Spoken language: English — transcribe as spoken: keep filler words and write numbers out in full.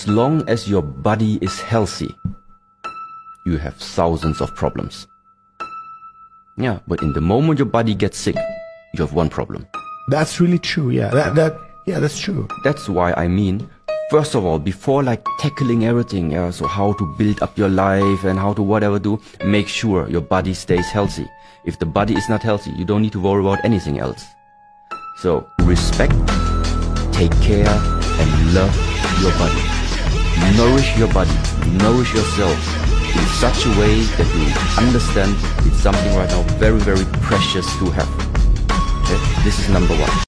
as long as your body is healthy, you have thousands of problems. Yeah, but in the moment your body gets sick, you have one problem. That's really true. Yeah, that that yeah, that's true. That's why I mean, first of all, before like tackling everything, yeah, so how to build up your life and how to whatever do, make sure your body stays healthy. If the body is not healthy, you don't need to worry about anything else. So respect, take care, and love your body. Nourish your body, nourish yourself in such a way that you understand it's something right now very, very precious to have. Okay? This is number one.